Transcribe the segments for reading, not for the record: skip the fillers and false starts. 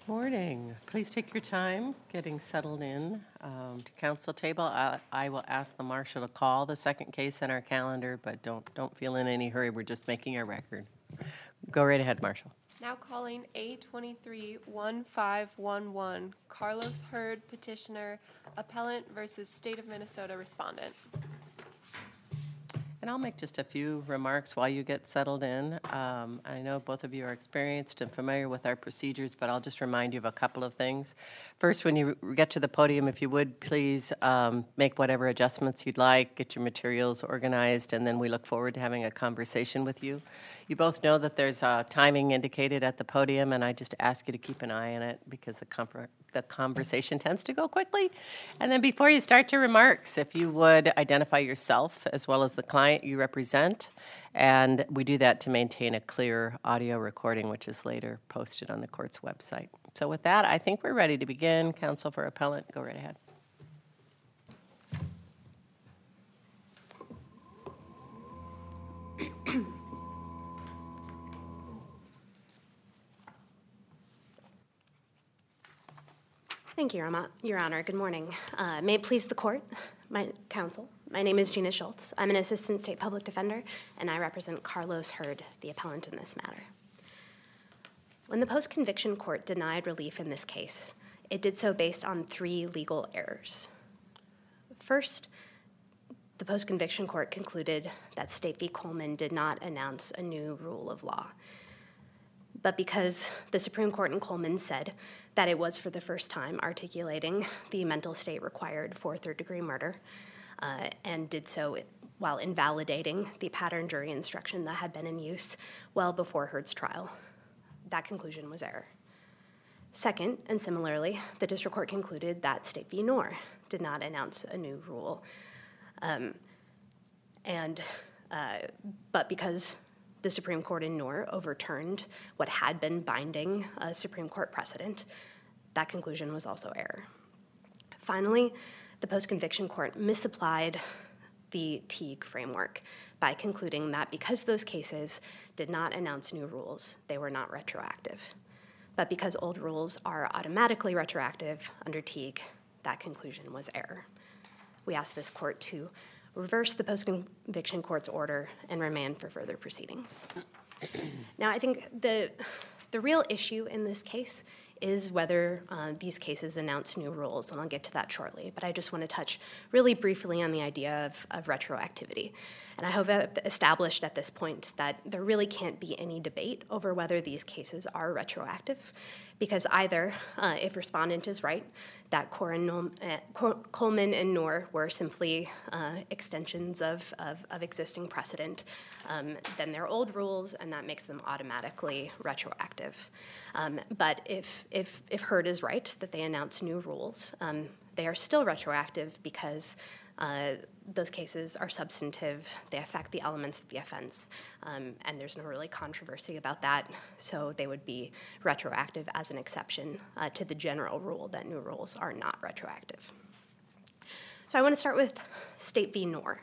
Morning. Please take your time getting settled in to council table. I will ask the marshal to call the second case in our calendar, but don't feel in any hurry. We're just making our record. Go right ahead, Marshal. Now calling A23-1511, Carlos Hurd, petitioner, appellant versus State of Minnesota respondent. And I'll make just a few remarks while you get settled in. I know both of you are experienced and familiar with our procedures, but I'll just remind you of a couple of things. First, when you get to the podium, if you would, please make whatever adjustments you'd like, get your materials organized, and then we look forward to having a conversation with you. You both know that there's timing indicated at the podium, and I just ask you to keep an eye on it because the conversation tends to go quickly. And then before you start your remarks, if you would identify yourself as well as the client you represent, and we do that to maintain a clear audio recording, which is later posted on the court's website. So with that, I think we're ready to begin. Counsel for appellant, go right ahead. Thank you, Your Honor. Good morning. May it please the court, my counsel. My name is Gina Schultz. I'm an assistant state public defender, and I represent Carlos Hurd, the appellant in this matter. When the post-conviction court denied relief in this case, it did so based on three legal errors. First, the post-conviction court concluded that State v. Coleman did not announce a new rule of law. But because the Supreme Court in Coleman said that it was for the first time articulating the mental state required for third-degree murder, and did so while invalidating the pattern jury instruction that had been in use well before Hurd's trial, that conclusion was error. Second, and similarly, the district court concluded that State v. Noor did not announce a new rule. But because the Supreme Court in Noor overturned what had been binding a Supreme Court precedent, that conclusion was also error. Finally, the post-conviction court misapplied the Teague framework by concluding that because those cases did not announce new rules, they were not retroactive. But because old rules are automatically retroactive under Teague, that conclusion was error. We ask this court to reverse the post-conviction court's order and remand for further proceedings. Now, I think the real issue in this case is whether these cases announce new rules, and I'll get to that shortly. But I just want to touch really briefly on the idea of retroactivity. And I hope I've established at this point that there really can't be any debate over whether these cases are retroactive, because either, if respondent is right, that Coleman and Noor were simply extensions of existing precedent, then they're old rules, and that makes them automatically retroactive. But if Hurd is right, that they announce new rules, they are still retroactive because those cases are substantive, they affect the elements of the offense, and there's no really controversy about that, so they would be retroactive as an exception to the general rule that new rules are not retroactive. So I want to start with State v. Noor.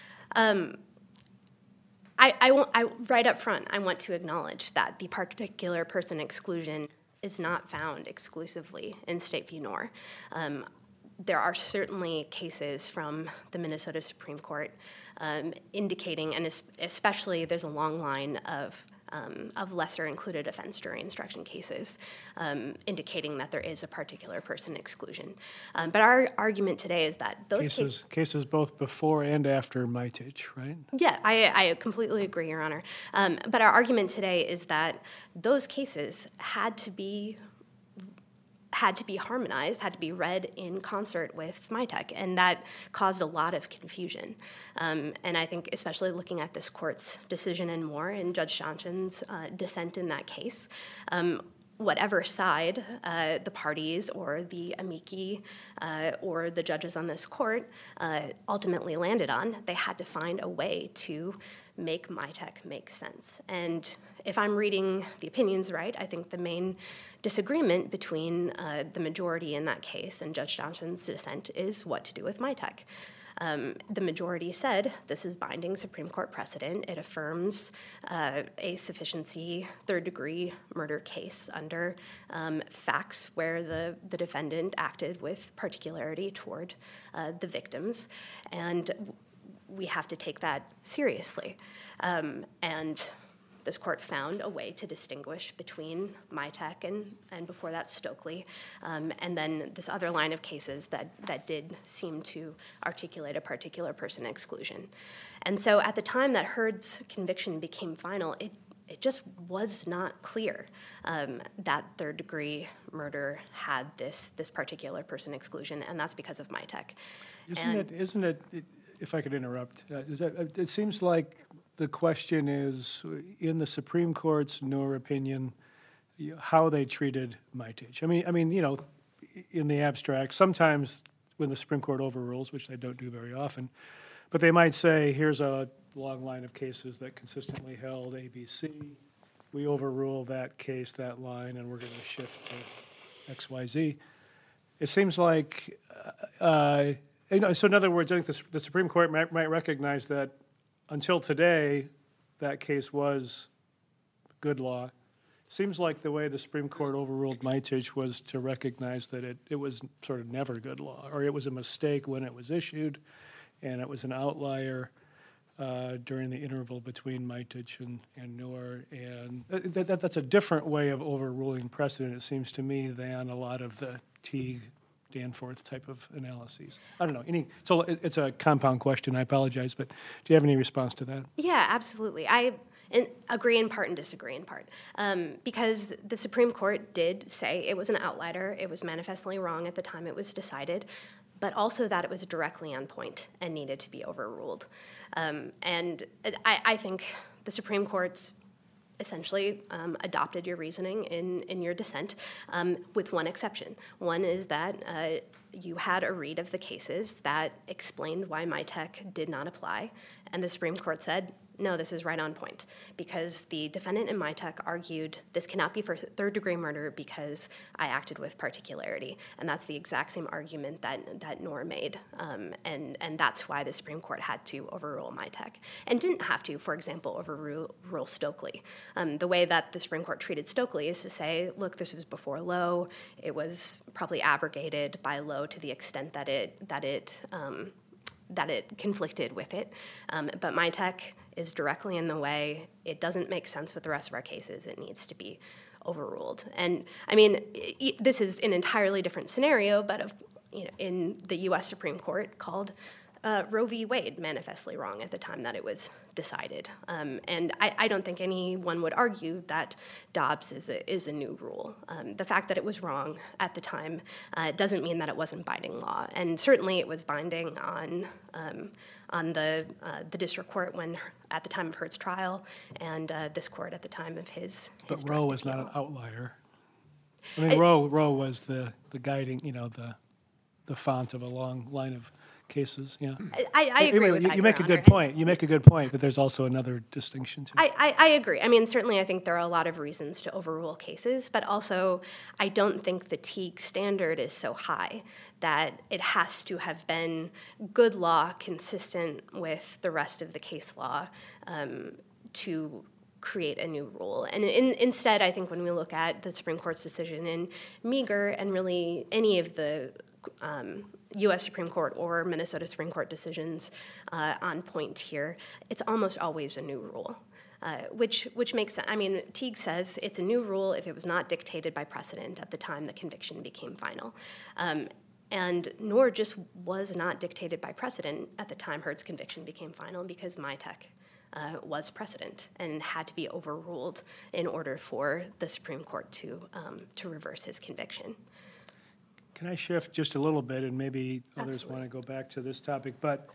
Right up front, I want to acknowledge that the particular person exclusion is not found exclusively in State v. Noor. There are certainly cases from the Minnesota Supreme Court indicating, and especially there's a long line of lesser included offense jury instruction cases indicating that there is a particular person exclusion. But our argument today is that those cases both before and after Mitage, right? Yeah, I completely agree, Your Honor. But our argument today is that those cases had to be harmonized, had to be read in concert with MITEC, and that caused a lot of confusion. And I think especially looking at this court's decision in Moore and Judge Johnson's dissent in that case, whatever side the parties or the amici or the judges on this court ultimately landed on, they had to find a way to make MITEC make sense. And if I'm reading the opinions right, I think the main disagreement between the majority in that case and Judge Johnson's dissent is what to do with MITEC. The majority said this is binding Supreme Court precedent. It affirms a sufficiency third-degree murder case under facts where the defendant acted with particularity toward the victims, and we have to take that seriously. And this court found a way to distinguish between Mitek and before that Stokely, and then this other line of cases that did seem to articulate a particular person exclusion. And so at the time that Hurd's conviction became final, it just was not clear that third-degree murder had this particular person exclusion, and that's because of Mitek. Isn't it, if I could interrupt, it seems like the question is, in the Supreme Court's Noor opinion, how they treated Mitek. I mean, you know, in the abstract, sometimes when the Supreme Court overrules, which they don't do very often, but they might say, here's a long line of cases that consistently held ABC. We overrule that case, that line, and we're going to shift to XYZ. It seems like, you know, so in other words, I think the Supreme Court might recognize that until today, that case was good law. Seems like the way the Supreme Court overruled Mitek was to recognize that it was sort of never good law, or it was a mistake when it was issued, and it was an outlier during the interval between Mitek and Noor. And that's a different way of overruling precedent, it seems to me, than a lot of the Teague, Danforth type of analyses. I don't know. So it's a compound question. I apologize, but do you have any response to that? Yeah, absolutely. I agree in part and disagree in part, because the Supreme Court did say it was an outlier. It was manifestly wrong at the time it was decided, but also that it was directly on point and needed to be overruled. And I think the Supreme Court's essentially adopted your reasoning in your dissent, with one exception. One is that you had a read of the cases that explained why Mitek did not apply, and the Supreme Court said, no, this is right on point, because the defendant in Mitek argued this cannot be for third-degree murder because I acted with particularity, and that's the exact same argument that Noor made, and that's why the Supreme Court had to overrule Mitek, and didn't have to, for example, overrule Stokely. The way that the Supreme Court treated Stokely is to say, look, this was before Lowe. It was probably abrogated by Lowe to the extent that it conflicted with it, but Mitek is directly in the way. It doesn't make sense with the rest of our cases. It needs to be overruled. And I mean, this is an entirely different scenario, but in the U.S. Supreme Court called Roe v. Wade manifestly wrong at the time that it was decided. And I don't think anyone would argue that Dobbs is a new rule. The fact that it was wrong at the time doesn't mean that it wasn't binding law. And certainly it was binding on the district court at the time of Hurd's trial, and this court at the time of his But Roe was not an outlier. I mean, Roe was the guiding, the font of a long line of cases. Yeah, I agree with that. You make a good point. You make a good point, but there's also another distinction too. I agree. I mean, certainly I think there are a lot of reasons to overrule cases, but also I don't think the Teague standard is so high that it has to have been good law consistent with the rest of the case law to create a new rule. And instead, I think when we look at the Supreme Court's decision in Meager and really any of the U.S. Supreme Court or Minnesota Supreme Court decisions on point here, it's almost always a new rule, which makes sense. I mean, Teague says it's a new rule if it was not dictated by precedent at the time the conviction became final. And Noor just was not dictated by precedent at the time Hurd's conviction became final because Mitek was precedent and had to be overruled in order for the Supreme Court to reverse his conviction. Can I shift just a little bit, and maybe others want to go back to this topic? But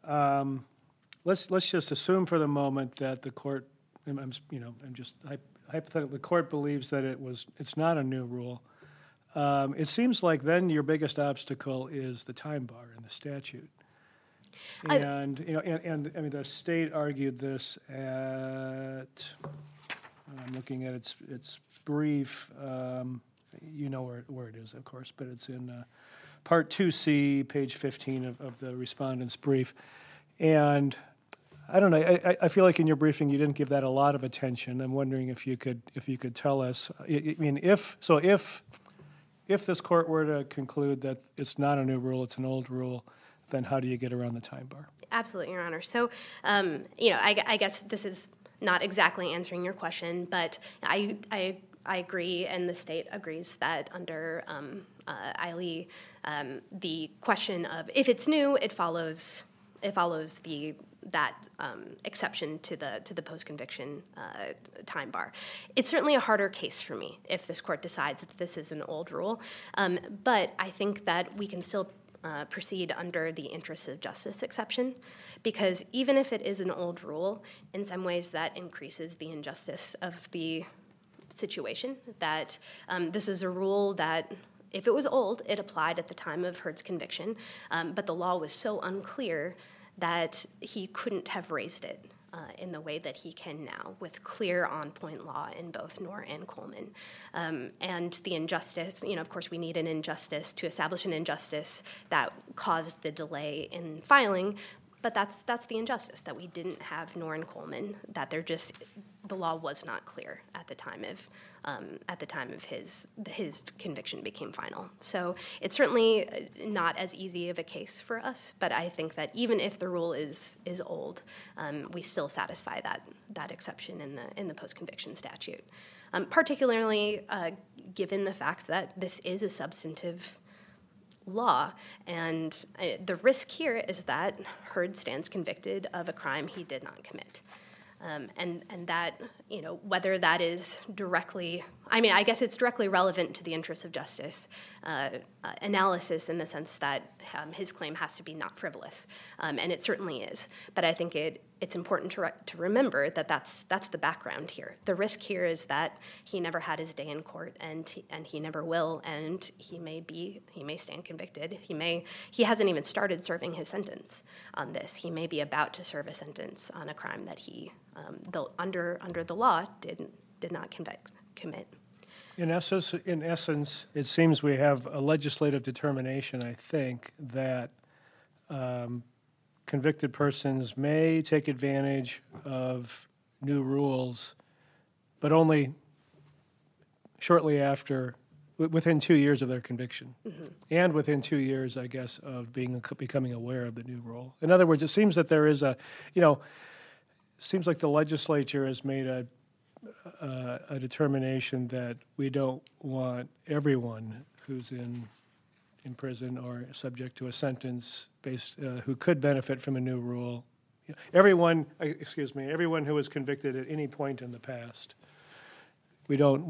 let's just assume for the moment that the court, I'm just hypothetically, the court believes that it's not a new rule. It seems like then your biggest obstacle is the time bar in the statute. And I mean the state argued this at. I'm looking at its brief. You know where it is, of course, but it's in Part 2C, page 15 of the respondent's brief. And I don't know, I feel like in your briefing you didn't give that a lot of attention. I'm wondering if you could tell us, I mean, if this court were to conclude that it's not a new rule, it's an old rule, then how do you get around the time bar? Absolutely, Your Honor. So, I guess this is not exactly answering your question, but I agree, and the state agrees that under Eiley, the question of if it's new, it follows that exception to the post-conviction time bar. It's certainly a harder case for me if this court decides that this is an old rule, but I think that we can still proceed under the interests of justice exception, because even if it is an old rule, in some ways that increases the injustice of the situation. That this is a rule that, if it was old, it applied at the time of Hurd's conviction, but the law was so unclear that he couldn't have raised it in the way that he can now, with clear on-point law in both Knorr and Coleman. And the injustice, of course we need an injustice to establish an injustice that caused the delay in filing, but that's the injustice, that we didn't have Knorr and Coleman, that the law was not clear at the time of his conviction became final. So it's certainly not as easy of a case for us, but I think that even if the rule is old, we still satisfy that exception in the post-conviction statute, particularly given the fact that this is a substantive law, and the risk here is that Hurd stands convicted of a crime he did not commit. And that, whether that is directly, I guess it's directly relevant to the interests of justice analysis, in the sense that his claim has to be not frivolous, and it certainly is. But I think it's important to remember that that's the background here. The risk here is that he never had his day in court, and he never will, and he may stand convicted. He hasn't even started serving his sentence on this. He may be about to serve a sentence on a crime that he, under the law, did not commit. In essence, it seems we have a legislative determination, I think, that convicted persons may take advantage of new rules, but only shortly after, within 2 years of their conviction, and within 2 years, I guess, of becoming aware of the new rule. In other words, it seems that there is seems like the legislature has made a determination that we don't want everyone who's in prison or subject to a sentence who could benefit from a new rule. Everyone who was convicted at any point in the past. We don't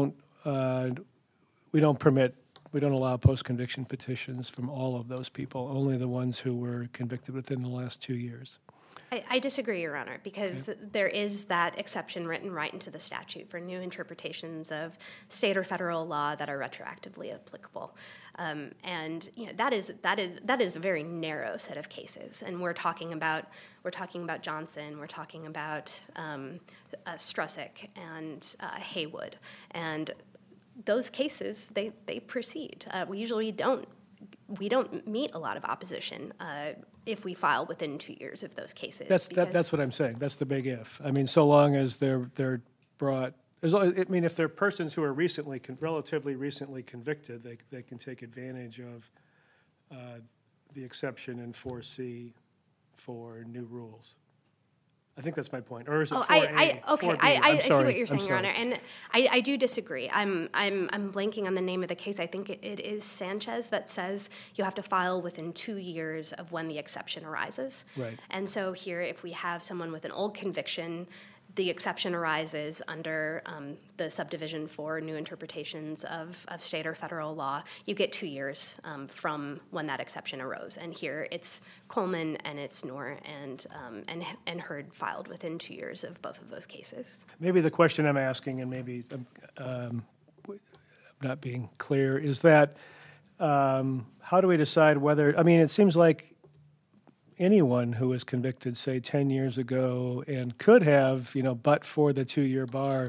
allow post-conviction petitions from all of those people, only the ones who were convicted within the last 2 years. I disagree, Your Honor, because there is that exception written right into the statute for new interpretations of state or federal law that are retroactively applicable, and that is a very narrow set of cases. And we're talking about Johnson, we're talking about Strusick and Haywood, and those cases they proceed. We usually don't meet a lot of opposition if we file within 2 years of those cases. That's what I'm saying. That's the big if. So long as they're brought. If they're persons who are relatively recently convicted, they can take advantage of the exception in 4C for new rules. I think that's my point. Or is it 4A? I see what you're saying, Your Honor, and I do disagree. I'm blanking on the name of the case. I think it is Sanchez that says you have to file within 2 years of when the exception arises. Right. And so here, if we have someone with an old conviction, the exception arises under the subdivision for new interpretations of state or federal law. You get 2 years from when that exception arose. And here it's Coleman and it's Knorr and Hurd filed within 2 years of both of those cases. Maybe the question I'm asking, and maybe I'm not being clear, is that how do we decide whether, it seems like anyone who was convicted, say, 10 years ago and could have, but for the 2-year bar,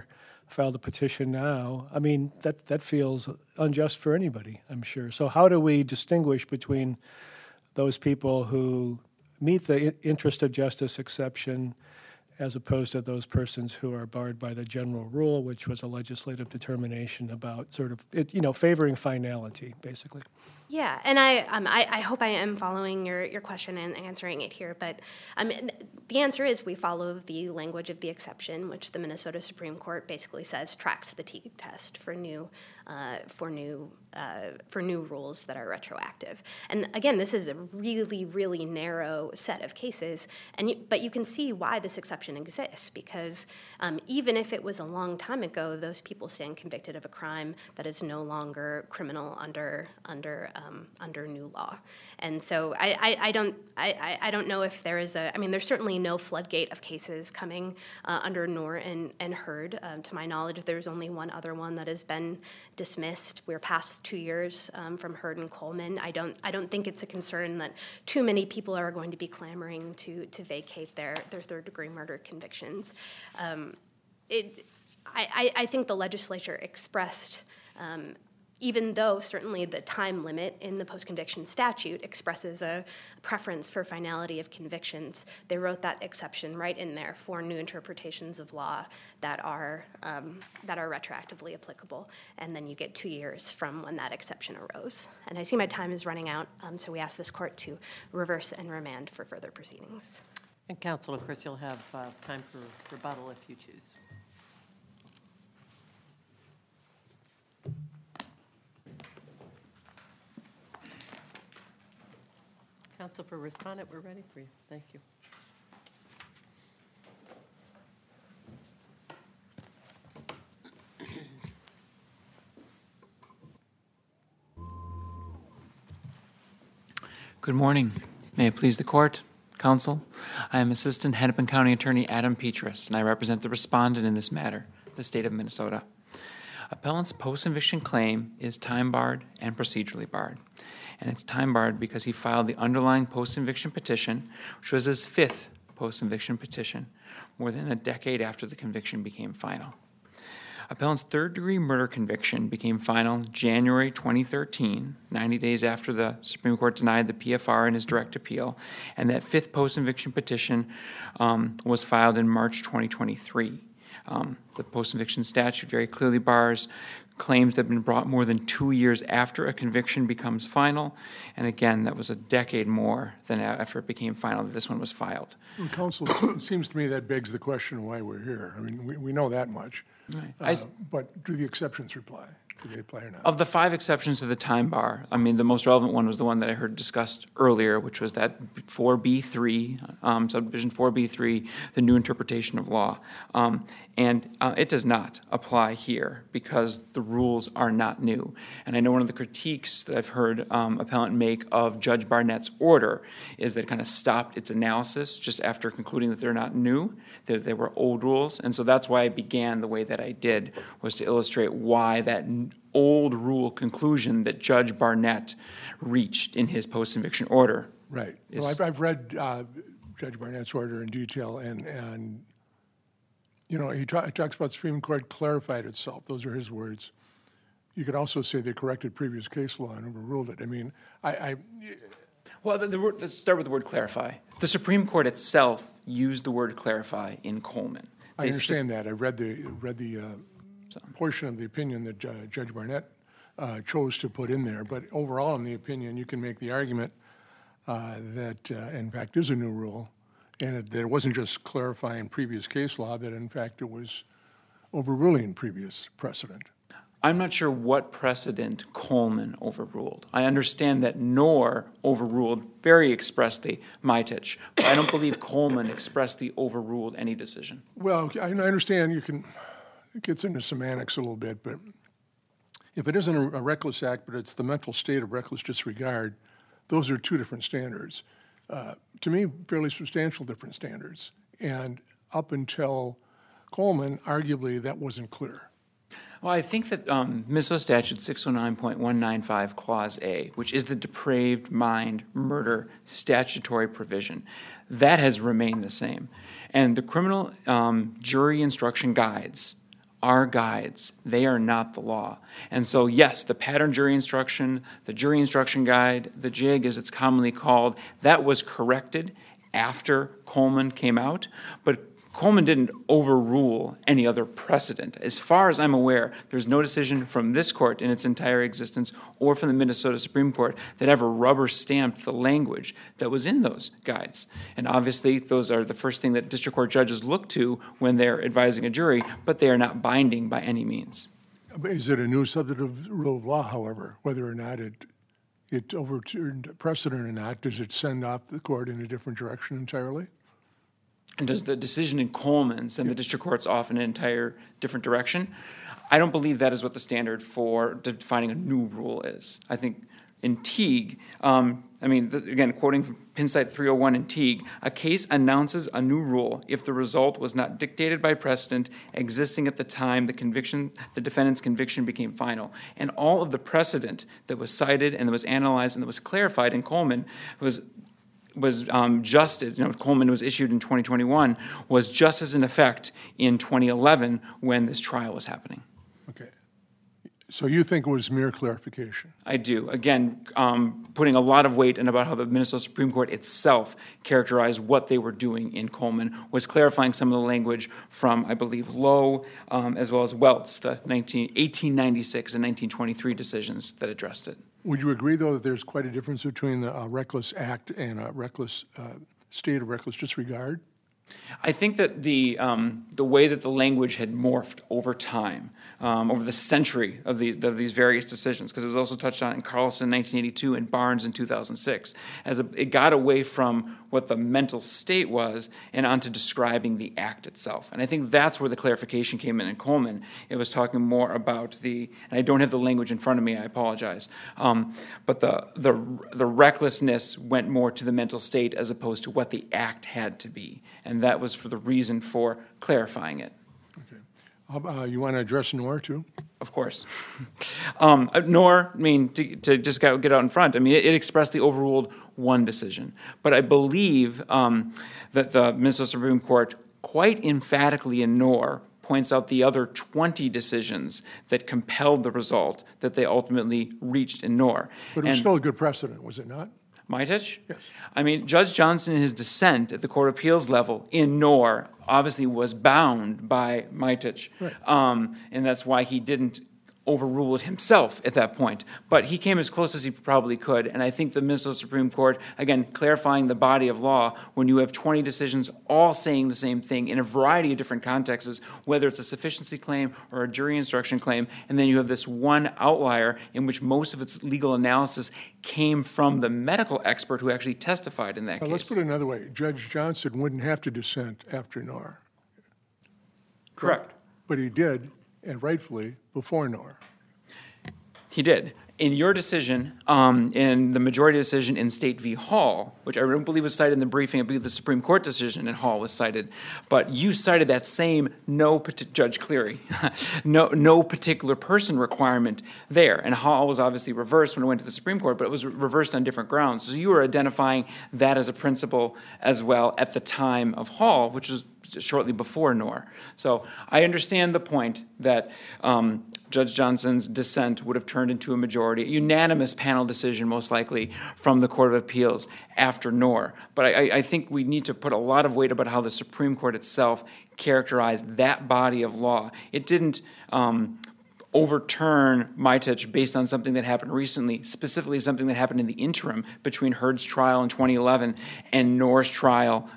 filed a petition now, I mean, that feels unjust for anybody, I'm sure. So how do we distinguish between those people who meet the interest of justice exception as opposed to those persons who are barred by the general rule, which was a legislative determination about sort of, favoring finality, basically? Yeah, and I hope I am following your question and answering it here, but the answer is we follow the language of the exception, which the Minnesota Supreme Court basically says tracks the Teague test for new rules that are retroactive. And again, this is a really, really narrow set of cases, but you can see why this exception exists, because even if it was a long time ago, those people stand convicted of a crime that is no longer criminal under new law. And so I don't know if there is there's certainly no floodgate of cases coming under Noor and Hurd. To my knowledge, there's only one other one that has been dismissed. We're past 2 years from Hurd and Coleman. I don't think it's a concern that too many people are going to be clamoring to vacate their third-degree murder convictions. I think the legislature expressed, even though certainly the time limit in the post-conviction statute expresses a preference for finality of convictions, they wrote that exception right in there for new interpretations of law that are retroactively applicable, and then you get 2 years from when that exception arose. And I see my time is running out, so we ask this court to reverse and remand for further proceedings. And counsel, of course, you'll have time for rebuttal if you choose. Counsel for respondent, we're ready for you. Thank you. Good morning. May it please the court, counsel. I am Assistant Hennepin County Attorney Adam Petras, and I represent the respondent in this matter, the state of Minnesota. Appellant's post-conviction claim is time-barred and procedurally barred. And it's time-barred because he filed the underlying post-conviction petition, which was his 5th post-conviction petition, more than a decade after the conviction became final. Appellant's third-degree murder conviction became final January 2013, 90 days after the Supreme Court denied the PFR in his direct appeal, and that 5th post-conviction petition was filed in March 2023. The post-conviction statute very clearly bars claims that have been brought more than 2 years after a conviction becomes final, and again, that was a decade more than after it became final that this one was filed. Well, counsel, it seems to me that begs the question why we're here. I mean, we know that much, Right. but do the exceptions apply? Do they apply or not? Of the 5 exceptions to the time bar, I mean, the most relevant one was the one that I heard discussed earlier, which was that 4B3, subdivision 4B3, the new interpretation of law. And it does not apply here because the rules are not new. And I know one of the critiques that I've heard appellant make of Judge Barnett's order is that it kind of stopped its analysis just after concluding that they're not new, that they were old rules. And so that's why I began the way that I did, was to illustrate why that old rule conclusion that Judge Barnett reached in his post-conviction order. Right. Well, I've read Judge Barnett's order in detail, and you know, he talks about the Supreme Court clarified itself. Those are his words. You could also say they corrected previous case law and overruled it. I mean, Well, let's start with the word clarify. The Supreme Court itself used the word clarify in Coleman. I understand that. I read the portion of the opinion that Judge Barnett chose to put in there. But overall, in the opinion, you can make the argument that, in fact, is a new rule, and that it wasn't just clarifying previous case law, that, in fact, it was overruling previous precedent. I'm not sure what precedent Coleman overruled. I understand that Noor overruled very expressly Mitich, but I don't believe Coleman expressly overruled any decision. Well, I understand it gets into semantics a little bit, but if it isn't a reckless act, but it's the mental state of reckless disregard, those are two different standards. To me, fairly substantial different standards. And up until Coleman, arguably, that wasn't clear. Well, I think that Minnesota Statute 609.195 Clause A, which is the depraved mind murder statutory provision, that has remained the same. And the criminal jury instruction guides are guides. They are not the law. And so, yes, the pattern jury instruction, the jury instruction guide, the JIG as it's commonly called, that was corrected after Coleman came out, but Coleman didn't overrule any other precedent. As far as I'm aware, there's no decision from this court in its entire existence or from the Minnesota Supreme Court that ever rubber-stamped the language that was in those guides. And obviously, those are the first thing that district court judges look to when they're advising a jury, but they are not binding by any means. Is it a new substantive rule of law, however, whether or not it overturned precedent or not? Does it send off the court in a different direction entirely? And does the decision in Coleman send the district courts off in an entire different direction? I don't believe that is what the standard for defining a new rule is. I think in Teague, again, quoting Penn site 301 in Teague, a case announces a new rule if the result was not dictated by precedent existing at the time the defendant's conviction became final. And all of the precedent that was cited and that was analyzed and that was clarified in Coleman was just as, Coleman was issued in 2021, was just as in effect in 2011 when this trial was happening. Okay. So you think it was mere clarification? I do. Again, putting a lot of weight in about how the Minnesota Supreme Court itself characterized what they were doing in Coleman, was clarifying some of the language from, I believe, Lowe, as well as Welts, the 1896 and 1923 decisions that addressed it. Would you agree, though, that there's quite a difference between a reckless act and a reckless state of reckless disregard? I think that the way that the language had morphed over time, over the century of these various decisions, because it was also touched on in Carlson in 1982 and Barnes in 2006, it got away from what the mental state was and onto describing the act itself. And I think that's where the clarification came in Coleman. It was talking more about and I don't have the language in front of me, I apologize, but the recklessness went more to the mental state as opposed to what the act had to be. And that was for the reason for clarifying it. Okay. You want to address Knorr, too? Of course. Knorr, to just get out in front, it expressly overruled one decision. But I believe that the Minnesota Supreme Court quite emphatically in Knorr points out the other 20 decisions that compelled the result that they ultimately reached in Knorr. But it was still a good precedent, was it not? Mitich? Yes. Judge Johnson, in his dissent at the Court of Appeals level in Knorr, obviously was bound by Mitich. Right. And that's why he didn't overrule it himself at that point. But he came as close as he probably could. And I think the Minnesota Supreme Court, again, clarifying the body of law, when you have 20 decisions all saying the same thing in a variety of different contexts, whether it's a sufficiency claim or a jury instruction claim, and then you have this one outlier in which most of its legal analysis came from the medical expert who actually testified in that case. Let's put it another way. Judge Johnson wouldn't have to dissent after Knorr. Correct. But he did, and rightfully, before Knorr. He did. In your decision, in the majority decision in State v. Hall, which I don't believe was cited in the briefing, I believe the Supreme Court decision in Hall was cited, but you cited that same Judge Cleary, no particular person requirement there. And Hall was obviously reversed when it went to the Supreme Court, but it was reversed on different grounds. So you were identifying that as a principle as well at the time of Hall, which was shortly before Knorr. So I understand the point that Judge Johnson's dissent would have turned into a majority, a unanimous panel decision most likely from the Court of Appeals after Knorr. But I think we need to put a lot of weight about how the Supreme Court itself characterized that body of law. It didn't overturn Mitich based on something that happened recently, specifically something that happened in the interim between Hurd's trial in 2011 and Knorr's trial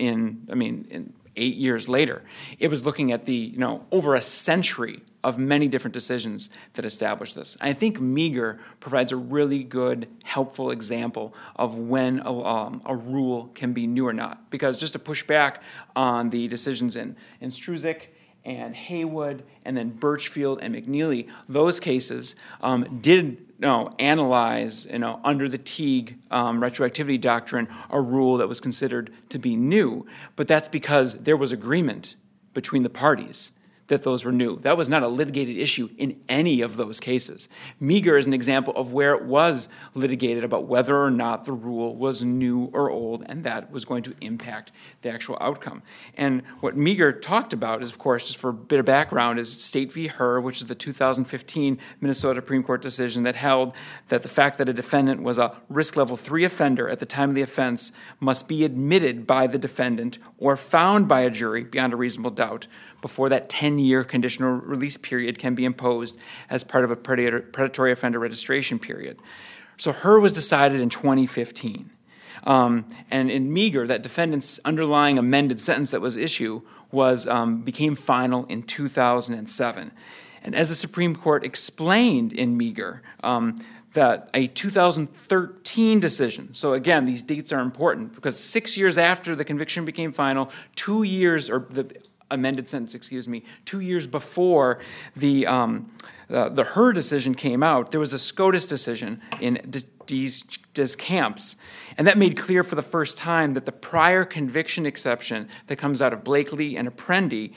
in 8 years later. It was looking at over a century of many different decisions that established this. And I think Meager provides a really good, helpful example of when a rule can be new or not. Because just to push back on the decisions in Struzik and Haywood and then Birchfield and McNeely, those cases did analyze, under the Teague retroactivity doctrine, a rule that was considered to be new. But that's because there was agreement between the parties that those were new. That was not a litigated issue in any of those cases. Meager is an example of where it was litigated about whether or not the rule was new or old, and that was going to impact the actual outcome. And what Meager talked about is, of course, just for a bit of background, is State v. Herr, which is the 2015 Minnesota Supreme Court decision that held that the fact that a defendant was a risk level 3 offender at the time of the offense must be admitted by the defendant or found by a jury beyond a reasonable doubt before that 10-year conditional release period can be imposed as part of a predatory offender registration period. So Herr was decided in 2015. And in Meager, that defendant's underlying amended sentence that was issued was became final in 2007. And as the Supreme Court explained in Meager, that a 2013 decision, so again, these dates are important because 6 years after the conviction became final, 2 years, or the amended sentence, 2 years before the Herr decision came out, there was a SCOTUS decision in Des Camps, and that made clear for the first time that the prior conviction exception that comes out of Blakely and Apprendi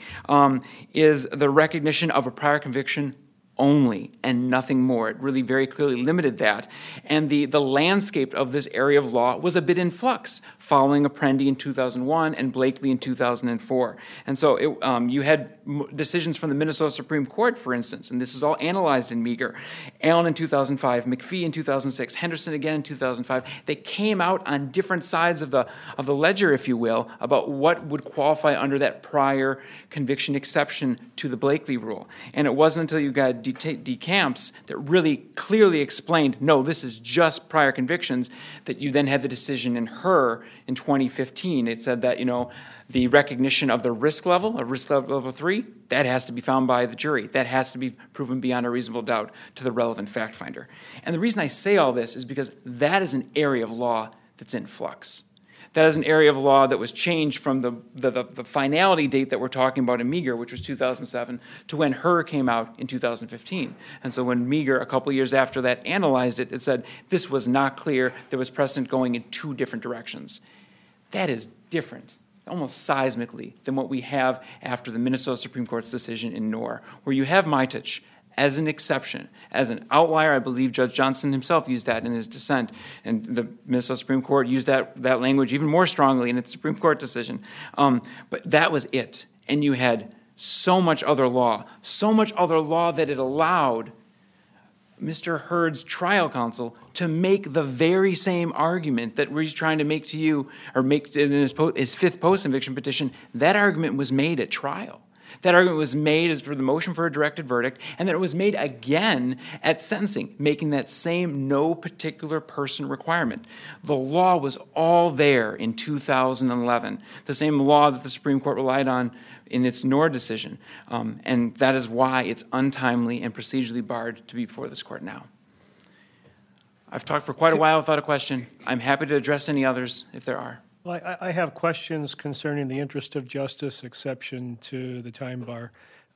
is the recognition of a prior conviction only and nothing more. It really very clearly limited that. And the landscape of this area of law was a bit in flux following Apprendi in 2001 and Blakely in 2004. And so you had decisions from the Minnesota Supreme Court, for instance, and this is all analyzed in Meager. Allen in 2005, McPhee in 2006, Henderson again in 2005. They came out on different sides of the ledger, if you will, about what would qualify under that prior conviction exception to the Blakely rule. And it wasn't until you got Camps that really clearly explained, no, this is just prior convictions, that you then had the decision in Herr in 2015. It said that, the recognition of the risk level, a risk level 3, that has to be found by the jury. That has to be proven beyond a reasonable doubt to the relevant fact finder. And the reason I say all this is because that is an area of law that's in flux. That is an area of law that was changed from the finality date that we're talking about in Meager, which was 2007, to when Herr came out in 2015. And so when Meager, a couple years after that, analyzed it, it said this was not clear. There was precedent going in 2 different directions. That is different, almost seismically, than what we have after the Minnesota Supreme Court's decision in Knorr, where you have Mitich as an exception, as an outlier. I believe Judge Johnson himself used that in his dissent, and the Minnesota Supreme Court used that language even more strongly in its Supreme Court decision. But that was it, and you had so much other law that it allowed Mr. Hurd's trial counsel to make the very same argument that he's trying to make to you, or make in his 5th post-conviction petition. That argument was made at trial. That argument was made as for the motion for a directed verdict, and then it was made again at sentencing, making that same no particular person requirement. The law was all there in 2011, the same law that the Supreme Court relied on in its Knorr decision, and that is why it's untimely and procedurally barred to be before this court now. I've talked for quite a while without a question. I'm happy to address any others if there are. Well, I have questions concerning the interest of justice exception to the time bar.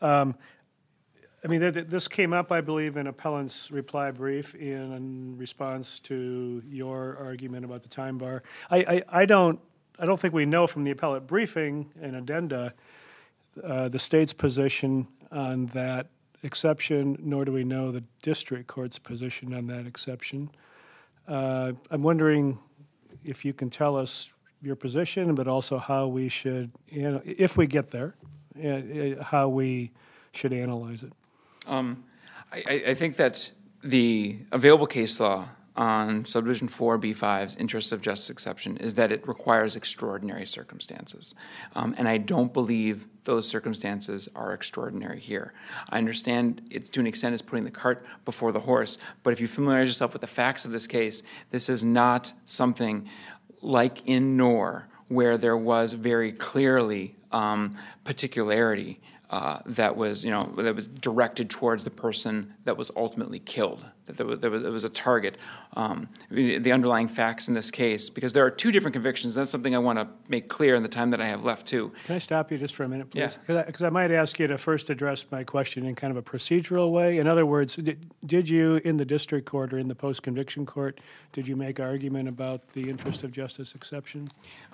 This came up, I believe, in appellant's reply brief in response to your argument about the time bar. I don't think we know from the appellate briefing and addenda the state's position on that exception, nor do we know the district court's position on that exception. I'm wondering if you can tell us your position, but also how we should, if we get there, how we should analyze it. I think that the available case law on subdivision 4B5's interest of justice exception is that it requires extraordinary circumstances. And I don't believe those circumstances are extraordinary here. I understand it's to an extent it's putting the cart before the horse, but if you familiarize yourself with the facts of this case, this is not something like in Knorr, where there was very clearly particularity that was directed towards the person that was ultimately killed, that there was a target. The underlying facts in this case, because there are 2 different convictions, that's something I want to make clear in the time that I have left too. Can I stop you just for a minute, please? Yeah. Because I might ask you to first address my question in kind of a procedural way. In other words, did you, in the district court or in the post-conviction court, did you make argument about the interest of justice exception?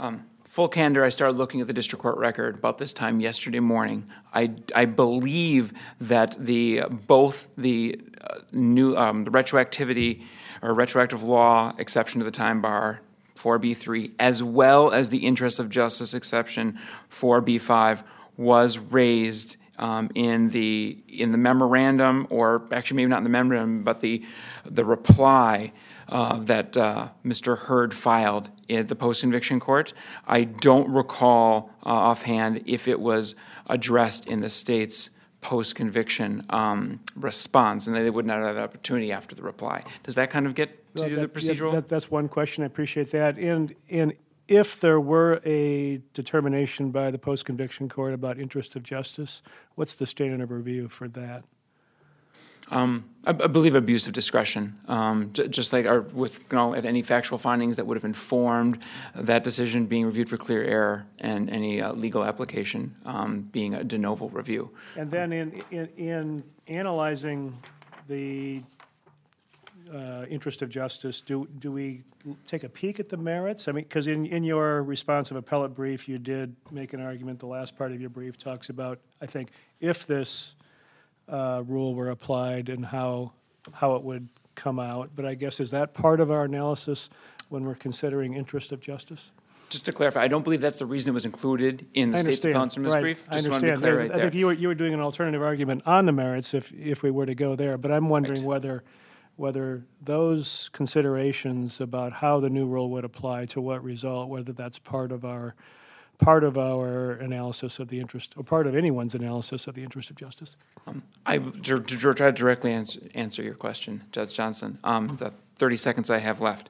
Full candor, I started looking at the district court record about this time yesterday morning. I believe that both the new the retroactivity or retroactive law exception to the time bar 4B3, as well as the interest of justice exception 4B5, was raised in the memorandum, or actually maybe not in the memorandum, but the reply that Mr. Hurd filed at the post-conviction court. I don't recall offhand if it was addressed in the state's post-conviction response, and they would not have that opportunity after the reply. Does that kind of get to the procedural? That's one question. I appreciate that. And if there were a determination by the post-conviction court about interest of justice, what's the standard of review for that? I believe abuse of discretion, just like with any factual findings that would have informed that decision being reviewed for clear error, and any legal application being a de novo review. And then in analyzing the interest of justice, do we take a peek at the merits? I mean, because in your responsive appellate brief, you did make an argument. The last part of your brief talks about, I think, if this rule were applied and how it would come out. But I guess, is that part of our analysis when we're considering interest of justice? Just to clarify, I don't believe that's the reason it was included in the state's appellant's right. brief. I Just understand. wanted to be clear right I there. think you were doing an alternative argument on the merits if we were to go there. But I'm wondering whether those considerations about how the new rule would apply to what result, whether that's part of our analysis of the interest, or part of anyone's analysis of the interest of justice. To try to directly answer your question, Judge Johnson, the 30 seconds I have left.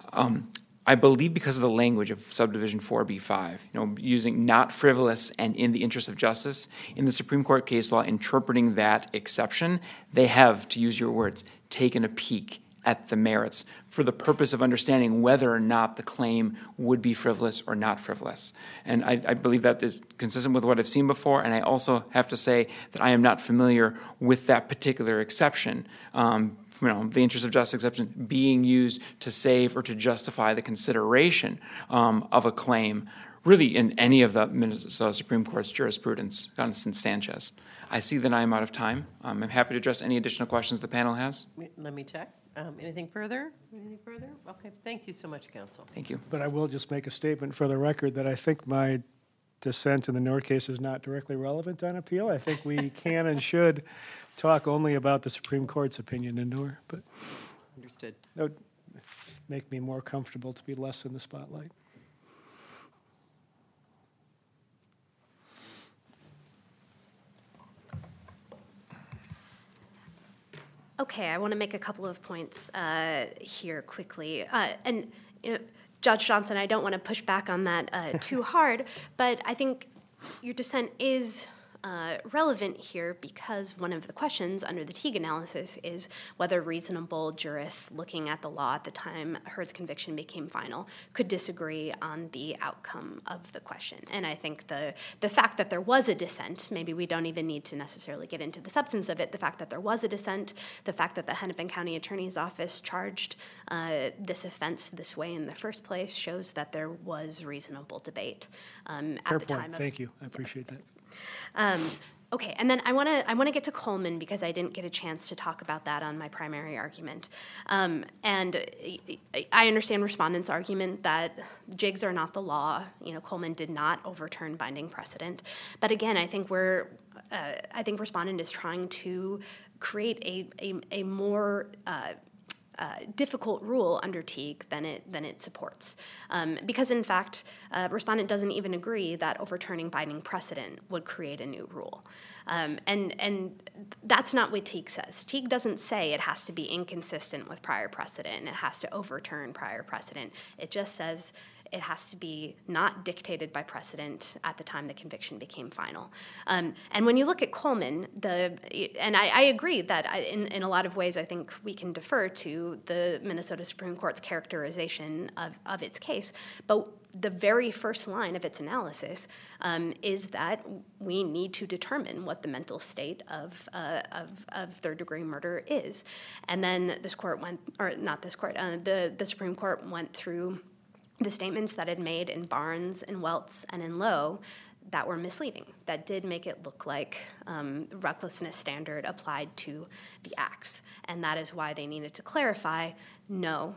I believe because of the language of subdivision 4B5, using not frivolous and in the interest of justice, in the Supreme Court case law interpreting that exception, they have, to use your words, taken a peek at the merits for the purpose of understanding whether or not the claim would be frivolous or not frivolous. And I believe that is consistent with what I've seen before, and I also have to say that I am not familiar with that particular exception, the interest of justice exception being used to save or to justify the consideration of a claim really in any of the Minnesota Supreme Court's jurisprudence since Sanchez. I see that I am out of time. I'm happy to address any additional questions the panel has. Let me check. Anything further? Anything further? Okay, thank you so much, counsel. Thank you. But I will just make a statement for the record that I think my dissent in the Noor case is not directly relevant on appeal. I think we can and should talk only about the Supreme Court's opinion in Noor, but Understood. that would make me more comfortable to be less in the spotlight. Okay, I want to make a couple of points here quickly. And Judge Johnson, I don't want to push back on that too hard, but I think your dissent is relevant here because one of the questions under the Teague analysis is whether reasonable jurists looking at the law at the time Hurd's conviction became final could disagree on the outcome of the question. And I think the fact that there was a dissent, maybe we don't even need to necessarily get into the substance of it, the fact that there was a dissent, the fact that the Hennepin County Attorney's Office charged this offense this way in the first place shows that there was reasonable debate at Fair the point. time. Thank you. I appreciate that. Okay, and then I want to get to Coleman because I didn't get a chance to talk about that on my primary argument. And I understand respondents' argument that jigs are not the law. Coleman did not overturn binding precedent. But again, I think respondent is trying to create a more difficult rule under Teague than it supports, because in fact, respondent doesn't even agree that overturning binding precedent would create a new rule, and that's not what Teague says. Teague doesn't say it has to be inconsistent with prior precedent and it has to overturn prior precedent. It just says it has to be not dictated by precedent at the time the conviction became final. And when you look at Coleman, and I agree that in a lot of ways I think we can defer to the Minnesota Supreme Court's characterization of its case, but the very first line of its analysis is that we need to determine what the mental state of third-degree murder is. And then this court went, or not this court, the Supreme Court went through the statements that it made in Barnes, in Welts, and in Lowe that were misleading, that did make it look like recklessness standard applied to the acts. And that is why they needed to clarify, no,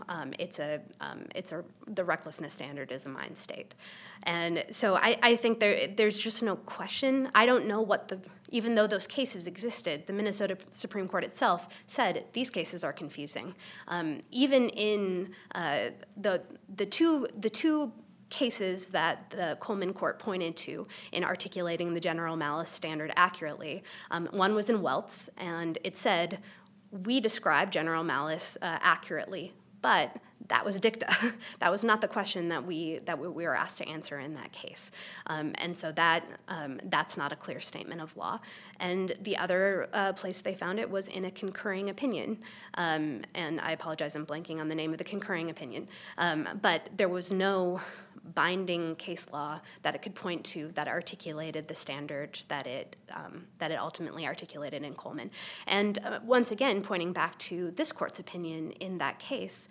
the recklessness standard is a mind state. And so I think there's just no question. I don't know even though those cases existed, the Minnesota Supreme Court itself said these cases are confusing. Even in the two cases that the Coleman Court pointed to in articulating the general malice standard accurately. One was in Welts, and it said, we describe general malice accurately, but that was dicta. That was not the question that we were asked to answer in that case. And so that's not a clear statement of law. And the other place they found it was in a concurring opinion. And I apologize, I'm blanking on the name of the concurring opinion. But there was no binding case law that it could point to that articulated the standard that it ultimately articulated in Coleman. And once again, pointing back to this court's opinion in that case,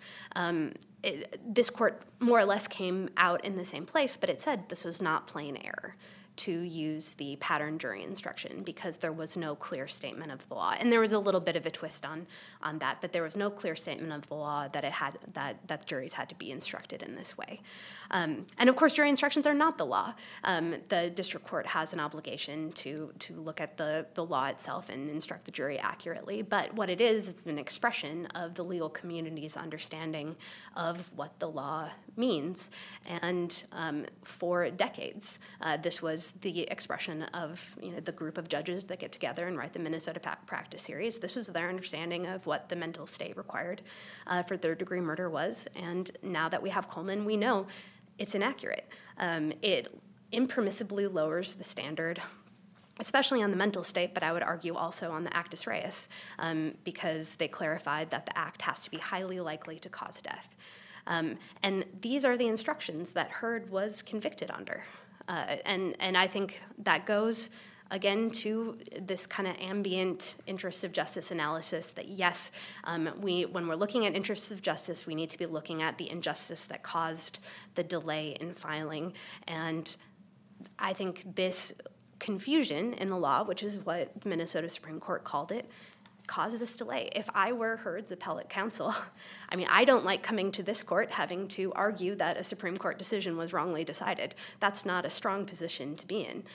this court more or less came out in the same place, but it said this was not plain error to use the pattern jury instruction because there was no clear statement of the law. And there was a little bit of a twist on that, but there was no clear statement of the law that juries had to be instructed in this way. And of course, jury instructions are not the law. The district court has an obligation to look at the law itself and instruct the jury accurately. But what it is, it's an expression of the legal community's understanding of what the law means. And for decades, this was the expression of the group of judges that get together and write the Minnesota Practice Series. This was their understanding of what the mental state required for third-degree murder was. And now that we have Coleman, we know it's inaccurate. It impermissibly lowers the standard, especially on the mental state, but I would argue also on the actus reus, because they clarified that the act has to be highly likely to cause death. And these are the instructions that Hurd was convicted under. And I think that goes, again, to this kind of ambient interests of justice analysis that, yes, when we're looking at interests of justice, we need to be looking at the injustice that caused the delay in filing. And I think this confusion in the law, which is what the Minnesota Supreme Court called it, caused this delay. If I were Hurd's appellate counsel, I mean, I don't like coming to this court having to argue that a Supreme Court decision was wrongly decided. That's not a strong position to be in.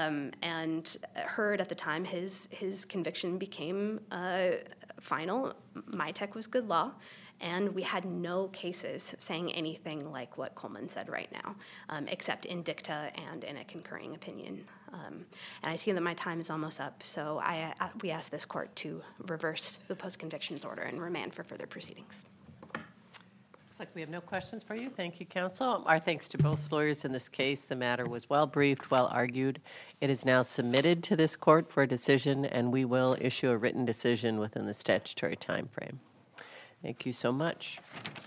And Hurd, at the time, his conviction became final. MITEC was good law. And we had no cases saying anything like what Coleman said right now, except in dicta and in a concurring opinion. And I see that my time is almost up, so we ask this court to reverse the post-convictions order and remand for further proceedings. Looks like we have no questions for you. Thank you, counsel. Our thanks to both lawyers in this case. The matter was well briefed, well argued. It is now submitted to this court for a decision, and we will issue a written decision within the statutory time frame. Thank you so much.